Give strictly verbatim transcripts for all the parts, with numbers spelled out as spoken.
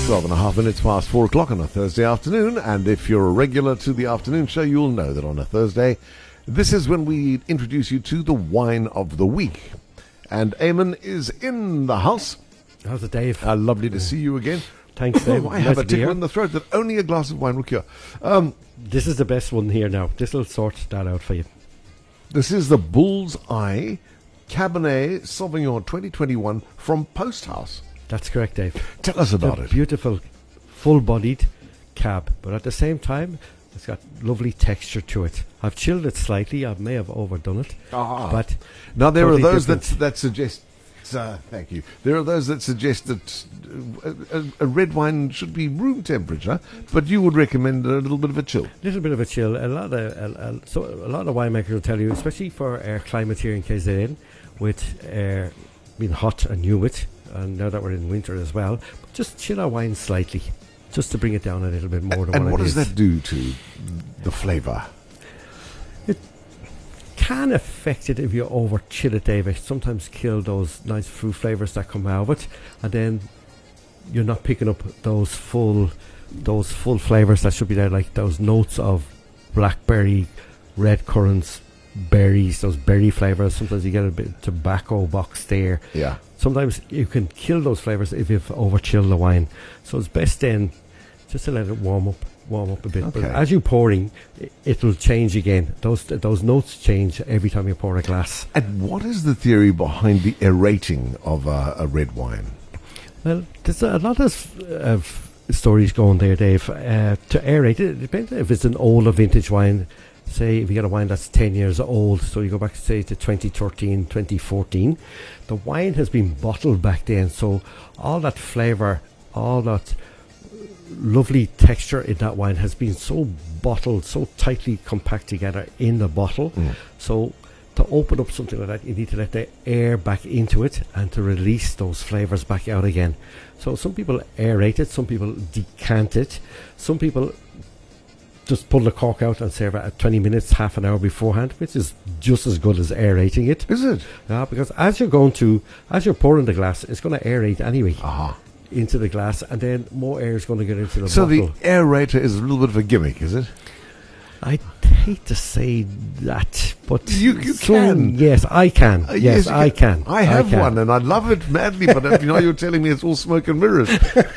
twelve and a half minutes past four o'clock on a Thursday afternoon, and if you're a regular to the afternoon show, you'll know that on a Thursday, this is when we introduce you to the wine of the week. And Eamon is in the house. How's it, Dave? Uh, lovely to see you again. Thanks, Dave. Oh, I Nice have a to be tickle here. in the throat that only a glass of wine will cure. Um, This is the best one here now. This will sort that out for you. this is the Bull's Eye Cabernet Sauvignon twenty twenty-one from Post House. That's correct, Dave. Tell us about a it. Beautiful, full-bodied cab, but at the same time, it's got lovely texture to it. I've chilled it slightly. I may have overdone it, Ah. but Now, there totally are those that, different. that suggest... Uh, thank you. There are those that suggest that uh, a, a red wine should be room temperature, but you would recommend a little bit of a chill. little bit of a chill. A lot of a, a, so a lot of winemakers will tell you, especially for our climate here in K Z N, with uh, being hot and humid, and now that we're in winter as well, just chill our wine slightly, just to bring it down a little bit more. Than And what, what it does is. that do to the flavour? Can affect it if you over chill it, Dave. It sometimes kill those nice fruit flavours that come out of it, and then you're not picking up those full, those full flavours that should be there, like those notes of blackberry, red currants, berries, those berry flavours. Sometimes you get a bit of tobacco box there. Yeah. Sometimes you can kill those flavours if you've over chilled the wine. So it's best then just to let it warm up, warm up a bit. But Okay. as you're pouring, i- it'll change again. Those those notes change every time you pour a glass. And what is the theory behind the aerating of uh, a red wine? Well, there's a lot of, of stories going there, Dave. Uh, to aerate it, it depends if it's an older vintage wine. Say if you get a wine that's ten years old, so you go back, say, to twenty thirteen, twenty fourteen, the wine has been bottled back then, so all that flavour, all that lovely texture in that wine has been so bottled, so tightly compact together in the bottle. Mm. So to open up something like that, you need to let the air back into it and to release those flavours back out again. So some people aerate it, some people decant it, some people just pull the cork out and serve it at twenty minutes, half an hour beforehand, which is just as good as aerating it. Is it? Yeah, because as you're going to, as you're pouring the glass, it's going to aerate anyway Ah. into the glass, and then more air is going to get into the So bottle. the aerator is a little bit of a gimmick, is it? I hate to say that, but You- you some- can. Yes, I can. Uh, yes, you I can. I have can. one, and I love it madly, but uh, you know, you're telling me it's all smoke and mirrors.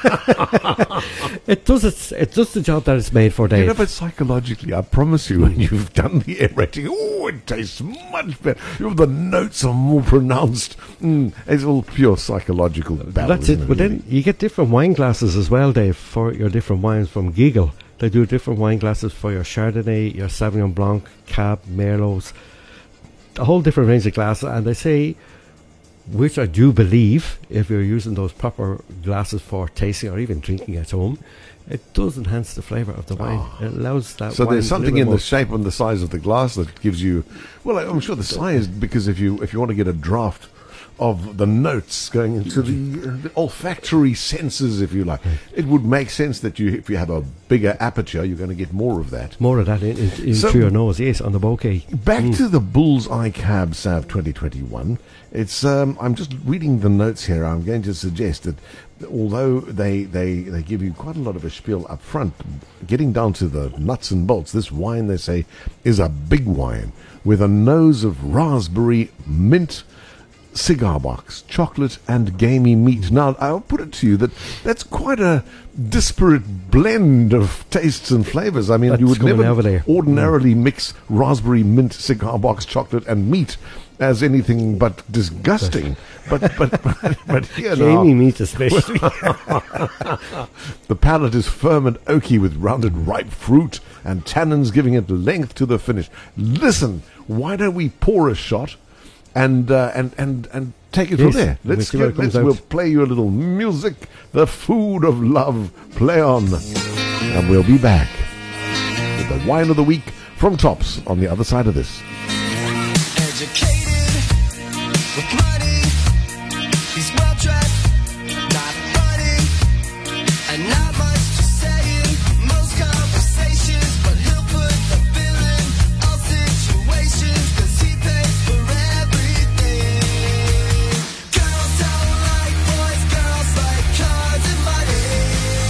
It does. Its, it does the job that it's made for, Dave. You know, but psychologically, I promise you, when you've done the aerating, oh, it tastes much better. You know, the notes are more pronounced. Mm, it's all pure psychological battle. That's it. isn't But then you get different wine glasses as well, Dave, for your different wines from Giggle. They do different wine glasses for your Chardonnay, your Sauvignon Blanc, Cab, Merlots, a whole different range of glasses. And they say, which I do believe, if you're using those proper glasses for tasting or even drinking at home, it does enhance the flavour of the wine. Oh. It allows that So wine there's a something little in more- the shape and the size of the glass that gives you. Well, I'm sure the size, because if you if you want to get a draft of the notes going into the, uh, the olfactory senses, if you like, it would make sense that you, if you have a bigger aperture, you're going to get more of that. more of that in, in, in So- through your nose, yes, on the bouquet. Back to the Bull's Eye Cab Sav twenty twenty-one. It's um, I'm just reading the notes here. I'm going to suggest that although they, they, they give you quite a lot of a spiel up front, getting down to the nuts and bolts, this wine, they say, is a big wine with a nose of raspberry, mint, cigar box, chocolate, and gamey meat. Now, I'll put it to you that that's quite a disparate blend of tastes and flavors. I mean, That's you would coming never over there. ordinarily mix raspberry, mint, cigar box, chocolate, and meat as anything but disgusting. but but but, but here now, Gamey meat especially. the palate is firm and oaky with rounded ripe fruit and tannins giving it length to the finish. Listen, why don't we pour a shot and uh, and and and take it Yes, from there? we'll Let's see where get, it comes let's we'll out. play you a little music, the food of love. Play on, and we'll be back with the wine of the week from Tops on the other side of this. Educated with money, he's well dressed, not funny, and not much to say in most conversations, but he'll put the bill in all situations, 'cause he pays for everything. Girls don't like boys, girls like cars and money.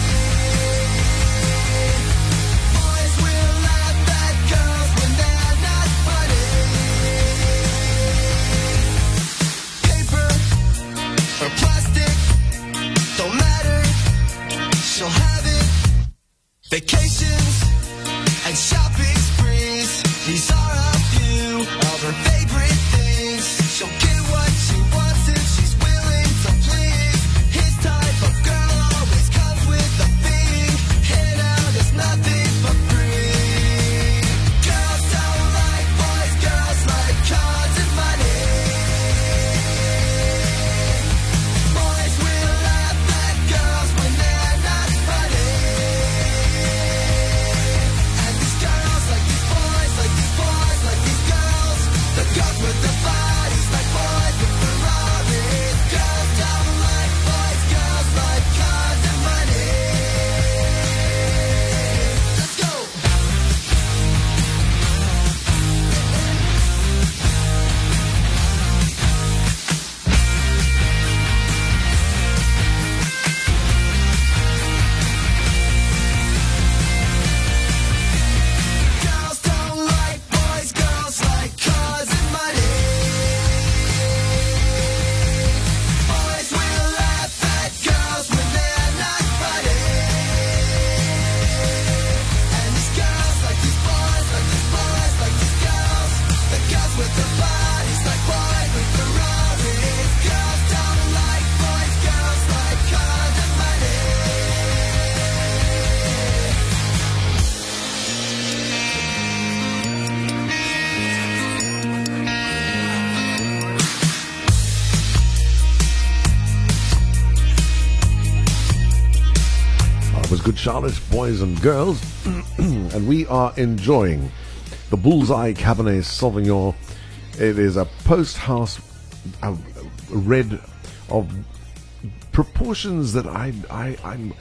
was Good Charlotte, boys and girls. And we are enjoying the Bullseye Cabernet Sauvignon. It is a post-house uh, red of proportions that I, I, I'm...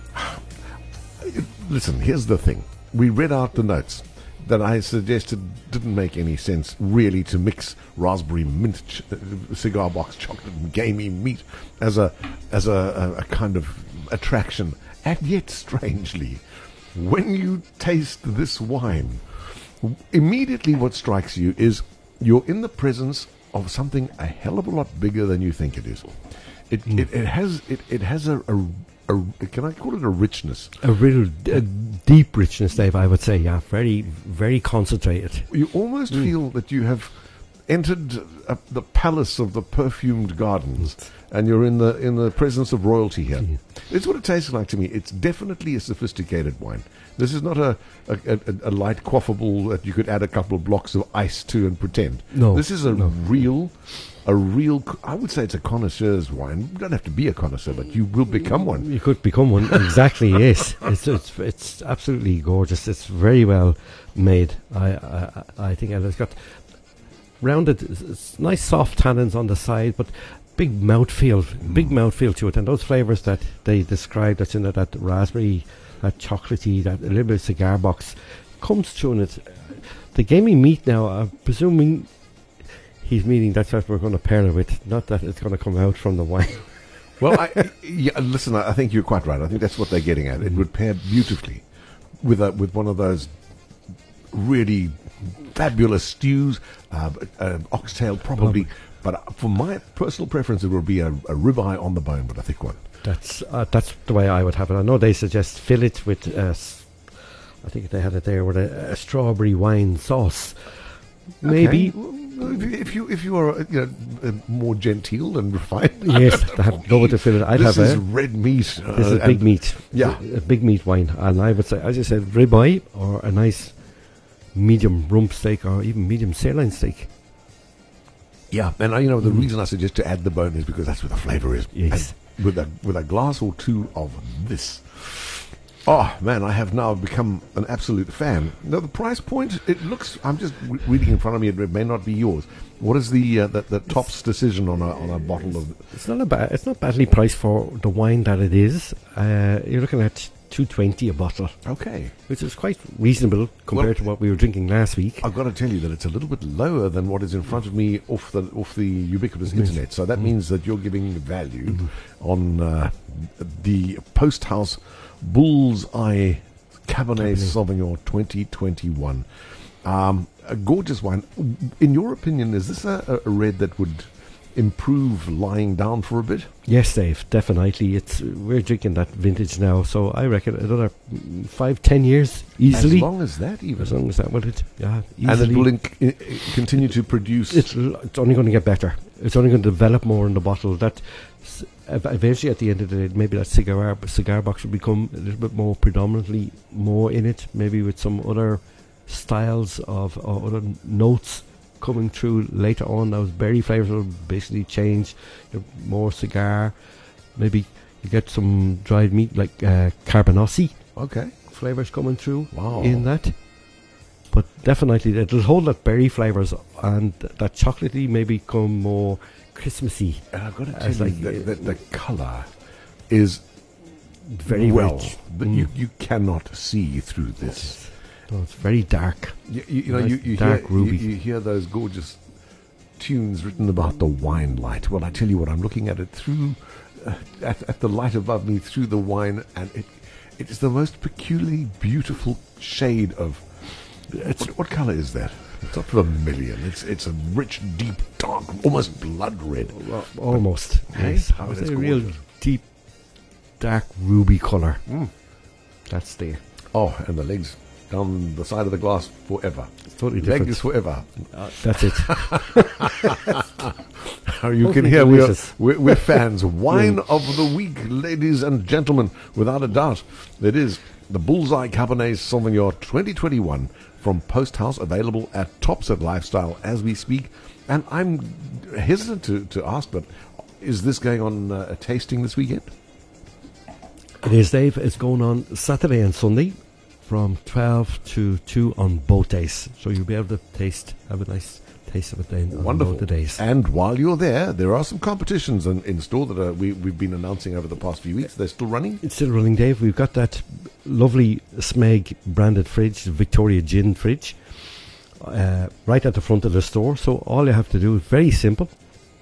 Listen, here's the thing. We read out the notes that I suggested didn't make any sense, really, to mix raspberry mint ch- cigar box chocolate and gamey meat as a as a, a, a kind of attraction. And yet, strangely, when you taste this wine, immediately what strikes you is you're in the presence of something a hell of a lot bigger than you think it is. It mm. it, it has it, it has a, a A, can I call it a richness? A real a deep richness, Dave, I would say, yeah. Very, very concentrated. You almost mm. feel that you have entered uh, the palace of the perfumed gardens and you're in the in the presence of royalty here. Mm. It's what it tastes like to me. It's definitely a sophisticated wine. This is not a, a, a, a light quaffable that you could add a couple of blocks of ice to and pretend. No. This is a no. real... A real, I would say it's a connoisseur's wine. You don't have to be a connoisseur, but you will become one. You could become one, exactly, yes. It's, it's it's absolutely gorgeous. It's very well made. I I, I think and it's got rounded, it's nice soft tannins on the side, but big mouthfeel, mm. big mouthfeel to it. And those flavours that they described, that's in it, that raspberry, that chocolatey, that a little bit of cigar box, comes through in it. The gamey meat now, I'm presuming... He's meaning that's what we're going to pair it with, not that it's going to come out from the wine. Well, I, yeah, listen, I think you're quite right. I think that's what they're getting at. It would pair beautifully with a, with one of those really fabulous stews, uh, uh, oxtail probably. But for my personal preference, it would be a, a ribeye on the bone, but a thick one. That's uh, that's the way I would have it. I know they suggest fill it with, uh, I think they had it there with a, a strawberry wine sauce. Maybe. Okay. If you if you are you know, more genteel and refined, yes, have go with the fillet. I'd this have is a, red meat. Uh, this is big meat. Yeah, a, a big meat wine, and I would say, as I said, ribeye or a nice medium rump steak or even medium sirloin steak. Yeah, and uh, you know the mm. reason I suggest to add the bone is because that's where the flavour is. Yes, and with a with a glass or two of this. Oh, man, I have now become an absolute fan. Now, the price point, it looks... I'm just re- reading in front of me. It may not be yours. What is the uh, the, the top's decision on a on a bottle of... It's not a ba- It's not badly priced for the wine that it is. Uh, you're looking at two twenty a bottle. Okay. Which is quite reasonable compared well, to what we were drinking last week. I've got to tell you that it's a little bit lower than what is in front of me off the off the ubiquitous mm-hmm. internet. So that mm-hmm. means that you're giving value mm-hmm. on uh, the Post House... Bullseye Cabernet Sauvignon twenty twenty-one. Um, a gorgeous wine. In your opinion, is this a, a red that would improve lying down for a bit? Yes, Dave, definitely. It's we're drinking that vintage now, so I reckon another five, ten years easily. As long as that, even. As long as that, will it? Yeah, easily. And it will inc- continue to produce. It's, it's only going to get better. It's only going to develop more in the bottle. That eventually, at the end of the day, maybe that cigar cigar box will become a little bit more predominantly more in it. Maybe with some other styles of or other notes coming through later on. Those berry flavors will basically change. You're more cigar. Maybe you get some dried meat like uh, carbonosy. Okay, flavors coming through. Wow. In that. But definitely it'll hold that berry flavours and th- that chocolatey may become more Christmassy. And I've got to tell you like that, that the colour is very well. rich. But mm. you, you cannot see through this. Oh, it's very dark. You, you, you know, nice you, you, dark hear, ruby. You, you hear those gorgeous tunes written about the wine light. Well, I tell you what, I'm looking at it through, uh, at, at the light above me through the wine, and it it is the most peculiarly beautiful shade of. It's, what, what colour is that? It's not vermilion. It's it's a rich, deep, dark, almost blood red. Well, almost. But, yes. I mean, it's it's a real gorgeous. deep, dark ruby colour. Mm. That's there. Oh, and the legs down the side of the glass forever. It's totally different. Legs forever. Uh, that's it. How you can hear we're, we're, we're fans. Wine of the week, ladies and gentlemen, without a doubt. It is the Bullseye Cabernet Sauvignon twenty twenty-one from Post House, available at Tops at Lifestyle as we speak. And I'm hesitant to, to ask, but is this going on uh, a tasting this weekend? It is, Dave. It's going on Saturday and Sunday from twelve to two on both days. So you'll be able to taste, have a nice taste of it then on Wonderful. both the days. And while you're there, there are some competitions in, in store that are, we, we've been announcing over the past few weeks. They're still running? It's still running, Dave. We've got that lovely Smeg branded fridge, the Victoria Gin fridge, uh, right at the front of the store. So all you have to do is very simple.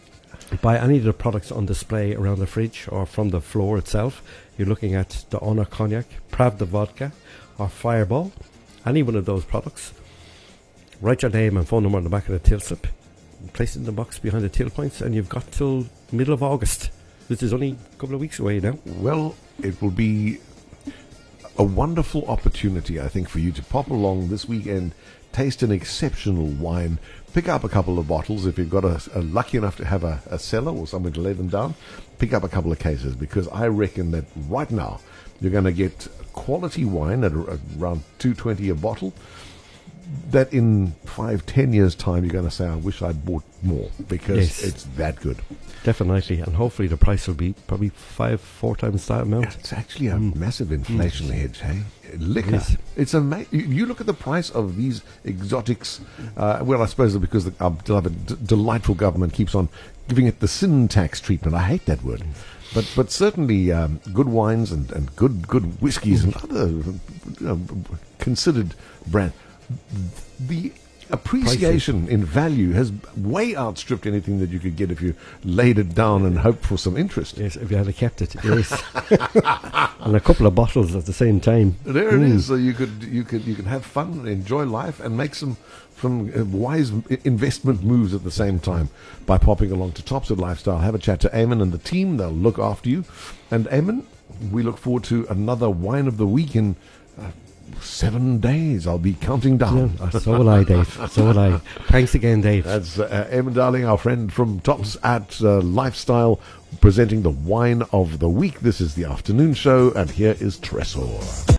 Buy any of the products on display around the fridge or from the floor itself. You're looking at the Honor Cognac, Pravda Vodka, or Fireball. Any one of those products. Write your name and phone number on the back of the till slip. Place it in the box behind the till points, and you've got till middle of August. This is only a couple of weeks away now. Well, it will be a wonderful opportunity, I think, for you to pop along this weekend, taste an exceptional wine, pick up a couple of bottles. If you've got a, a lucky enough to have a, a cellar or somewhere to lay them down, pick up a couple of cases, because I reckon that right now you're going to get quality wine at a, around two twenty a bottle. That in five, ten years' time, you're going to say, I wish I'd bought more, because Yes. it's that good. Definitely, and hopefully the price will be probably five, four times that amount. It's actually a massive inflation hedge, hey? Liquor. Yes. It's ama- you, you look at the price of these exotics. Uh, well, I suppose because the, our beloved, d- delightful government keeps on giving it the sin tax treatment. I hate that word. But but certainly um, good wines and, and good good whiskies and other you know, considered brand. The appreciation in value has way outstripped anything that you could get if you laid it down and hoped for some interest. Yes, if you had kept it, yes. And a couple of bottles at the same time. There it is. So you could you could you can have fun, enjoy life, and make some some uh, wise i- investment moves at the same time by popping along to Topswood Lifestyle. Have a chat to Eamon and the team. They'll look after you. And Eamon, we look forward to another wine of the week in uh, seven days. I'll be counting down. Yeah, uh, so will I, Dave. So will I. Thanks again, Dave. That's uh, Eamon Darling, our friend from Tops at uh, Lifestyle, presenting the wine of the week. This is the afternoon show, and here is Tresor.